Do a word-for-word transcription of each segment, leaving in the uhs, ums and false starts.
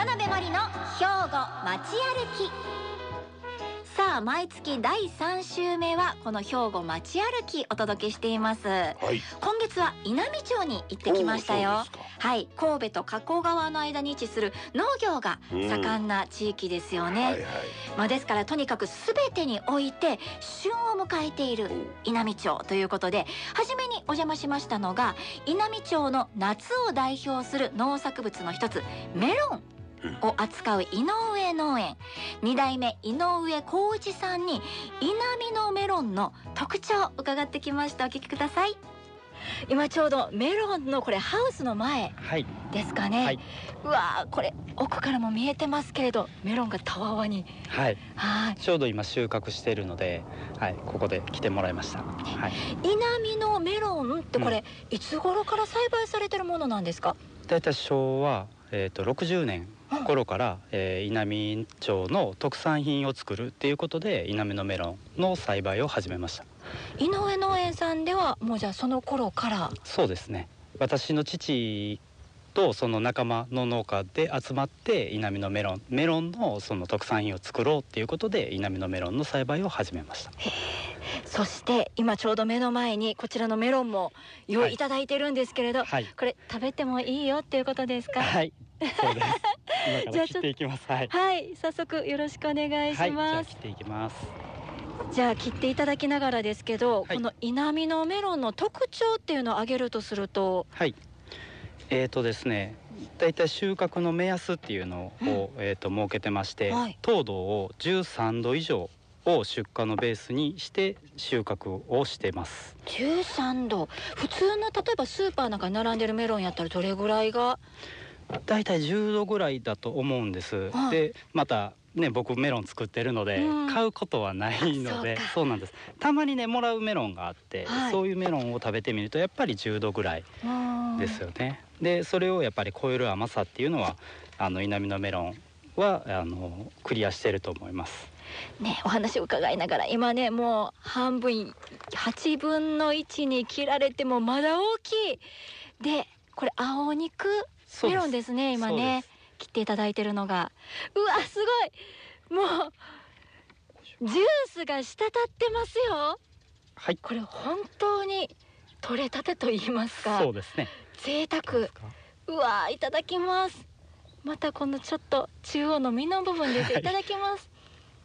田辺真理の兵庫街歩き。さあ、毎月だいさん週目はこの兵庫街歩きお届けしています、はい、今月は稲美町に行ってきましたよ。はい、神戸と加古川の間に位置する農業が盛んな地域ですよね、うんはいはいまあ、ですからとにかく全てにおいて旬を迎えている稲美町ということで、初めにお邪魔しましたのが稲美町の夏を代表する農作物の一つメロンを扱う井上農園、に代目井上浩一さんに稲美のメロンの特徴を伺ってきました。お聞きください。今ちょうどメロンのこれハウスの前ですかね、はい、うわー、これ奥からも見えてますけれどメロンがたわわに、 はい、はいちょうど今収穫しているので、はい、ここで来てもらいました、はい、 稲美のメロンってこれ、うん、いつ頃から栽培されてるものなんですか？ だいたい昭和、えー、とろくじゅうねん頃から、えー、稲美町の特産品を作るっていうことで稲美のメロンの栽培を始めました。 井上農園さんではもうじゃあその頃から？ そうですね、私の父とその仲間の農家で集まって稲美のメロンメロンのその特産品を作ろうっていうことで稲美のメロンの栽培を始めました。 そして今ちょうど目の前にこちらのメロンも用意いただいてるんですけれど、はい、これ食べてもいいよっていうことですか？ はい、そうです今から切っていきます。はい、 はい、早速よろしくお願いします。 はい、じゃあ切っていきます。 じゃあ切っていただきながらですけど、はい、この稲美のメロンの特徴っていうのを挙げるとすると、 はいえーとですね、だいたい収穫の目安っていうのを、うんえーと設けてまして、はい、糖度をじゅうさんど以上を出荷のベースにして収穫をしてます。 じゅうさんど、普通の例えばスーパーなんかに並んでるメロンやったらどれぐらいが？ だいたいじゅうどぐらいだと思うんです、はい、でまたね僕メロン作ってるので、うん、買うことはないので そ, そうなんです。たまにねもらうメロンがあって、はい、そういうメロンを食べてみるとやっぱりじゅうどぐらいですよね。でそれをやっぱり超える甘さっていうのはあの稲美のメロンはあのクリアしてると思いますね。お話を伺いながら今ねもう半分はちぶんのいちに切られてもまだ大きいで、これ青肉メロンですね。今ね切っていただいてるのが、うわすごい、もうジュースが滴ってますよ。はい、これ本当に取れたてと言いますか。 そうですね、 贅沢。うわいただきます。またこのちょっと中央の実の部分です。いただきます、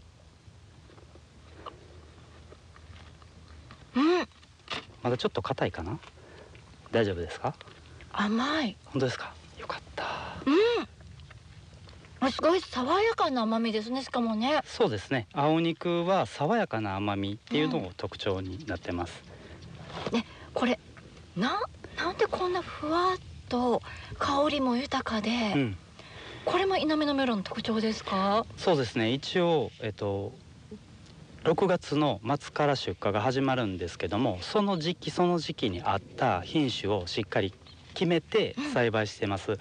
はい、うんまだちょっと硬いかな。大丈夫ですか？ 甘い。 本当ですか？よかった。 うん、すごい爽やかな甘みですね。しかもね。 そうですね、青肉は爽やかな甘みっていうのも特徴になってます、 うん、ね、これな、なんでこんなふわっと香りも豊かで、うん、これも稲美のメロンの特徴ですか？ そうですね、一応、えっと、ろくがつの末から出荷が始まるんですけども、その時期その時期に合った品種をしっかり決めて栽培してます、うん、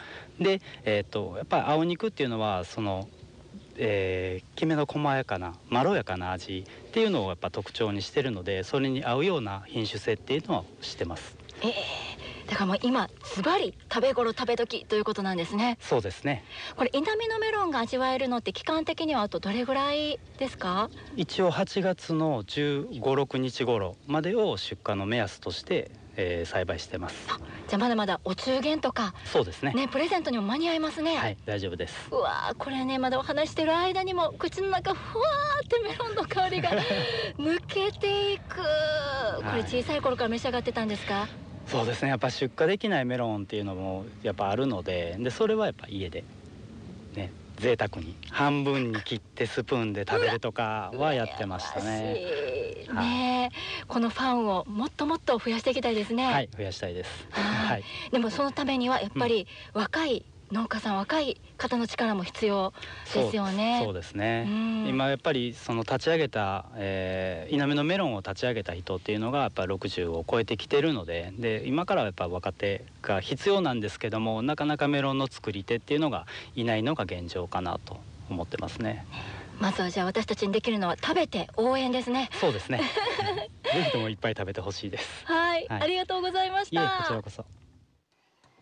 で、えー、とやっぱり青肉っていうのはその、えー、きめの細やかなまろやかな味っていうのをやっぱ特徴にしてるので、それに合うような品種性っていうのはしてます。 えーだからもう今ズバリ食べ頃食べ時ということなんですね。 そうですね。 これ稲美のメロンが味わえるのって期間的にはあとどれぐらいですか？ 一応はちがつのじゅうご、ろくにち頃までを出荷の目安として、えー、栽培してます。 じゃあまだまだお中元とかそうですね、 ね、プレゼントにも間に合いますね。 はい、大丈夫です。 うわー、これねまだお話してる間にも口の中ふわーってメロンの香りが抜けていくこれ小さい頃から召し上がってたんですか？ そうですね、やっぱ出荷できないメロンっていうのもやっぱあるので、でそれはやっぱ家でね贅沢に半分に切ってスプーンで食べるとかはやってましたね。 ねえ、このファンをもっともっと増やしていきたいですね。 はい、増やしたいです。 はい、でもそのためにはやっぱり若い農家さん、若い方の力も必要ですよね。 そう、そうですね、うん、今やっぱりその立ち上げた、えー、稲美のメロンを立ち上げた人っていうのがやっぱろくじゅうを超えてきてるので、で今からはやっぱ若手が必要なんですけども、なかなかメロンの作り手っていうのがいないのが現状かなと思ってますね。 まずはじゃあ私たちにできるのは食べて応援ですね。 そうですねぜひともいっぱい食べてほしいです。 はい、はい、ありがとうございました。 いえ、こちらこそ。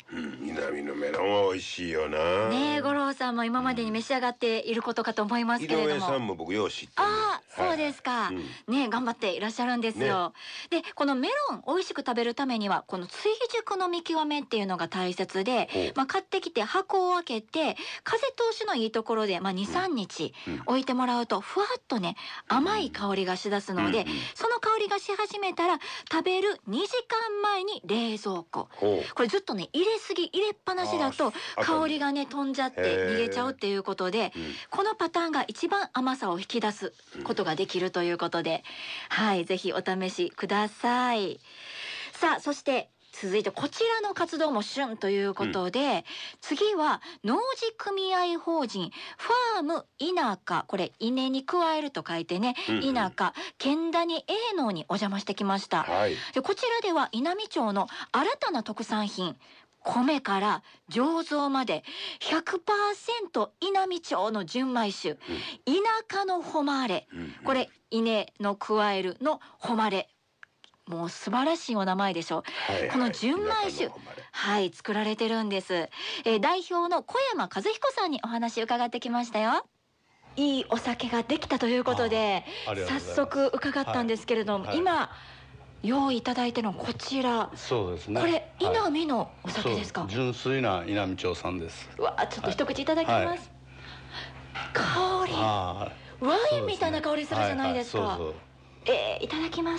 うん、南のメロンは美味しいよな。 ねえ、五郎さんも今までに召し上がっていることかと思いますけれども。 井上さんも僕よう知ってる。 ああ、そうですか。ねえ、頑張っていらっしゃるんですよ。で、このメロン美味しく食べるためにはこの追熟の見極めっていうのが大切で、まあ買ってきて箱を開けて風通しのいいところでまあに、さんにち置いてもらうとふわっとね甘い香りがしだすので、その香りがし始めたら食べるにじかんまえに冷蔵庫。これずっとね入れすぎ入れっぱなしだと香りがね飛んじゃって逃げちゃうっていうことで、このパターンが一番甘さを引き出すことができるということで、はい、ぜひお試しください。さあ、そして続いてこちらの活動も旬ということで、うん、次は農事組合法人ファーム田舎、これ稲に加えると書いてね、うんうん、田舎剣谷営農にお邪魔してきました、はい、でこちらでは稲美町の新たな特産品米から醸造まで ひゃくパーセント 稲美町の純米酒、うん、田舎の誉れ、うんうん、これ稲の加えるの誉れ、もう素晴らしいお名前でしょう、はいはい、この純米酒、はい、作られてるんです、えー、代表の小山和彦さんにお話伺ってきましたよ。いいお酒ができたということで早速伺ったんですけれども、はいはい、今用意いただいてるのこちら、 そうですね、 これ稲美のお酒ですか？ 純粋な稲美町さんです。 うわ、ちょっと一口いただきます、はい、香りワインみたいな香りするじゃないですか。えー、いただきます。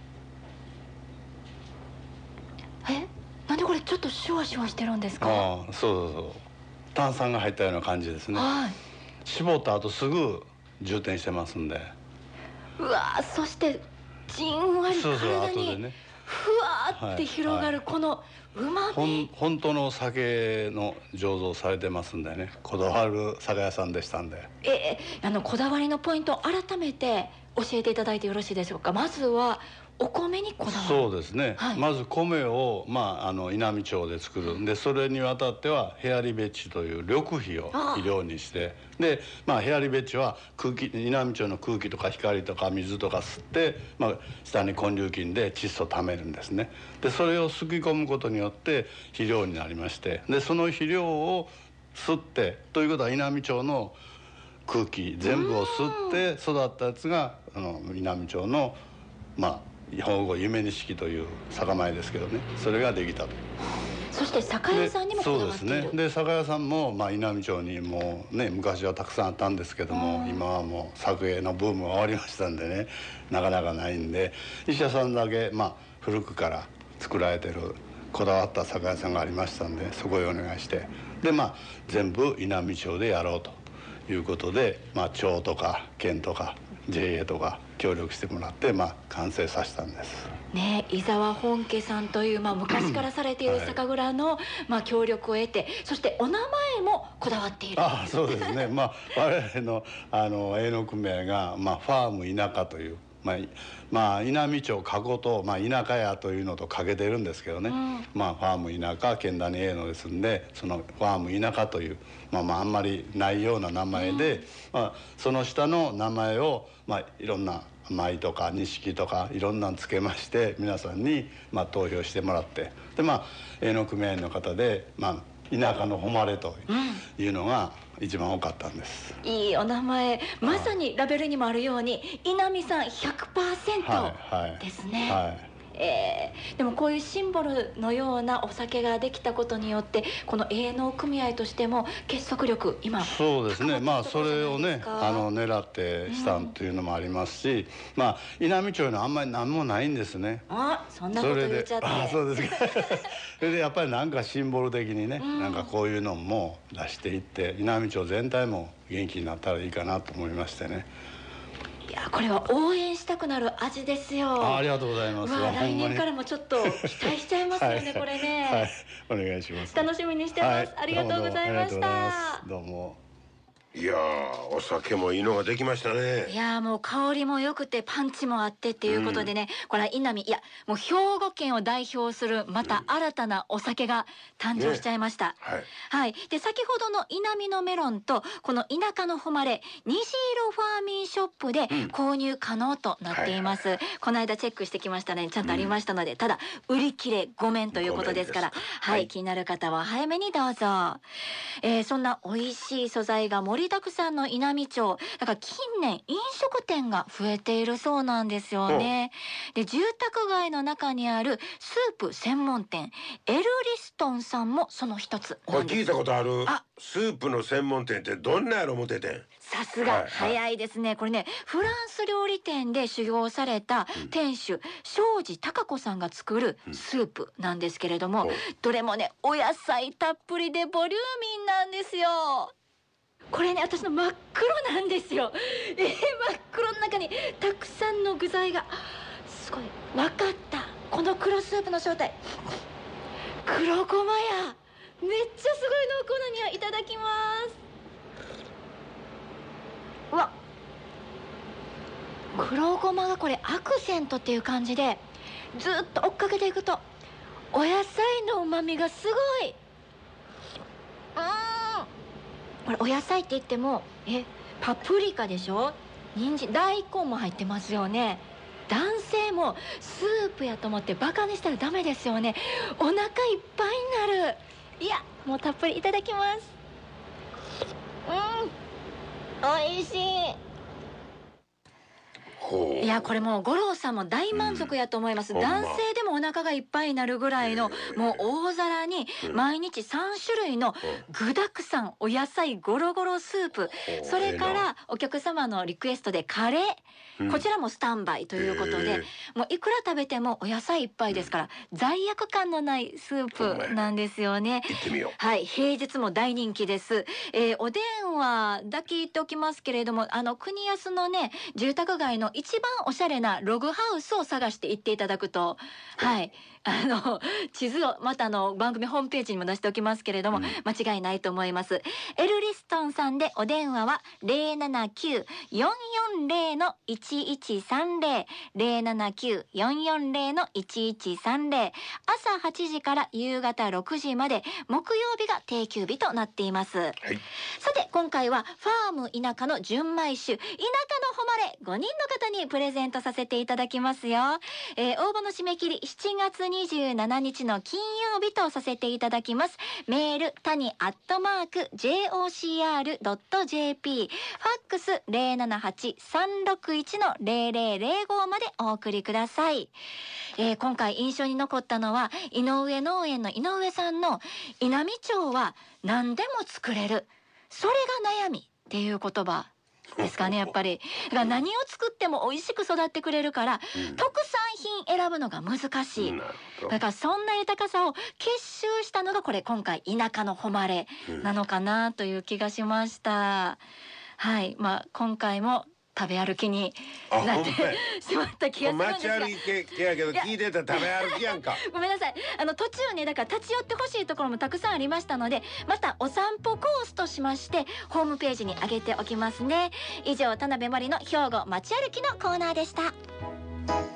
え、なんでこれちょっとシュワシュワしてるんですか？ ああ、そうそうそう、炭酸が入ったような感じですね、はい、絞った後すぐ充填してますんで。 うわ、そしてじんわり体にふわって広がるこのうまみ。 本当の酒の醸造されてますんでね、こだわる酒屋さんでしたんで。 えー、あのこだわりのポイント改めて教えていただいてよろしいでしょうか？まずはお米にこだわる。 そうですね、はい、まず米を、まあ、あの稲美町で作るんで、それにあたってはヘアリベッチという緑肥を肥料にして、で、まあ、ヘアリベッチは空気、稲美町の空気とか光とか水とか吸って、まあ、下に根粒菌で窒素をためるんですね。でそれをすき込むことによって肥料になりまして、でその肥料を吸ってということは稲美町の空気全部を吸って育ったやつがあの稲美町のまあ兵庫夢錦という酒米ですけどね、それができたと。 そして酒屋さんにもこだわっている。そうですね。 で酒屋さんも、まあ、稲美町にもうね昔はたくさんあったんですけども、今はもう酒のブームが終わりましたんでね、なかなかないんで、医者さんだけ、まあ、古くから作られてるこだわった酒屋さんがありましたんで、そこへお願いして、でまあ全部稲美町でやろうということで、まあ、町とか県とか ジェイエー とか協力してもらって、まあ、完成させたんですね。伊沢本家さんという、まあ、昔からされている酒蔵の、はい、まあ、協力を得て、そしてお名前もこだわっている。 ああ、そうですね。まあ我々のあの営農組合が、まあ、ファーム田舎という、まあ、まあ稲美町加古と、まあ、田舎屋というのとかけてるんですけどね、うん、まあファーム田舎剣谷営農ですんで、そのファーム田舎という、まあ、まああんまりないような名前で、うん、まあ、その下の名前を、まあ、いろんな米とか錦とかいろんなのつけまして、皆さんに、まあ、投票してもらって、でまあ営農組合の方で、まあ、田舎の誉れというのが一番多かったんです、 うん、いいお名前、まさにラベルにもあるように稲美さん ひゃくパーセント ですね。はいはいはい、えー、でもこういうシンボルのようなお酒ができたことによって、この営農組合としても結束力、今そうですね、まあそれをねあの狙ってしたというのもありますし、うん、まあ稲美町のあんまり何もないんですね。 あ、そんなこと言っちゃって。 あ、そうですかそれでやっぱりなんかシンボル的にね、うん、なんかこういうのも出していって稲美町全体も元気になったらいいかなと思いましてね。 いや、これは応援したくなる味ですよ。 あ, ありがとうございます。 わ、来年からもちょっと期待しちゃいますよねはい、これね、 はい、お願いします。 楽しみにしてます、はい、ありがとうございました。 どうも。 いやー、お酒もいいのができましたね。 いやー、もう香りも良くてパンチもあってっていうことでね、うん、これは稲見、いやもう兵庫県を代表するまた新たなお酒が誕生しちゃいました、ね、はい、はい、で先ほどの稲見のメロンとこの田舎の誉れ虹色ファーミンショップで購入可能となっています、うん、はいはい、この間チェックしてきましたね、ちゃんとありましたので、うん、ただ売り切れごめんということですから、はい、はい、気になる方は早めにどうぞ。えー、そんな美味しい素材が盛りだくさんの稲美町だから近年飲食店が増えているそうなんですよね。で住宅街の中にあるスープ専門店エルリストンさんもその一つなんです。 これ聞いたことある。あ、スープの専門店ってどんなやろ思っててん。 さすが早いですね、はいはい、これねフランス料理店で修行された店主、うん、庄司貴子さんが作るスープなんですけれども、うん、どれもねお野菜たっぷりでボリューミーなんですよ。これね私の真っ黒なんですよ、えー、真っ黒の中にたくさんの具材がすごい。分かった、この黒スープの正体黒ごまや。めっちゃすごい濃厚な匂い。いただきます。うわ、黒ごまがこれアクセントっていう感じでずっと追っかけていくとお野菜の旨味がすごい。うーん、これお野菜って言ってもえパプリカでしょ、人参、大根も入ってますよね。男性もスープやと思ってバカにしたらダメですよね。お腹いっぱいになる。いやもうたっぷりいただきます。うん、美味しい。いやこれもう五郎さんも大満足やと思います、うん、男性でもお腹がいっぱいになるぐらいのもう大皿に毎日さん種類の具だくさんお野菜ゴロゴロスープ、それからお客様のリクエストでカレー、こちらもスタンバイということで、もういくら食べてもお野菜いっぱいですから罪悪感のないスープなんですよね。 行ってみよう。 はい、平日も大人気です、えー、お電話だけ言っておきますけれども、あの国安のね住宅街の一番おしゃれなログハウスを探して行っていただくと、はい、あの地図をまたあの番組ホームページにも出しておきますけれども、うん、間違いないと思います。エルリストンさんでお電話は ゼロななきゅう よんよんゼロ のいちいちさんゼロ ゼロななきゅう よんよんゼロ のいちいちさんゼロ、朝はちじから夕方ろくじまで木曜日が定休日となっています、はい、さて今回はファーム田舎の純米酒田舎の誉れごにんの方にプレゼントさせていただきますよ、えー、応募の締め切りしちがつにじゅうしちにちの金曜日とさせていただきます。メールたにアットマーク ジェイオーシーアールドットジェーピー、 ファックス ゼロななはち さんろくいち のゼロゼロゼロごまでお送りください、えー、今回印象に残ったのは井上農園の井上さんの稲美町は何でも作れる、それが悩みっていう言葉ですかね。やっぱりだから何を作っても美味しく育ってくれるから、うん、特産品選ぶのが難しい。だからそんな豊かさを結集したのがこれ今回田舎の誉れなのかなという気がしました、うん、はい、まあ今回も食べ歩きになってしまった気がするんですが、 街歩きやけど聞いてた食べ歩きやんかごめんなさい、あの途中ねだから立ち寄ってほしいところもたくさんありましたので、またお散歩コースとしましてホームページに上げておきますね。以上田辺真理の兵庫街歩きのコーナーでした。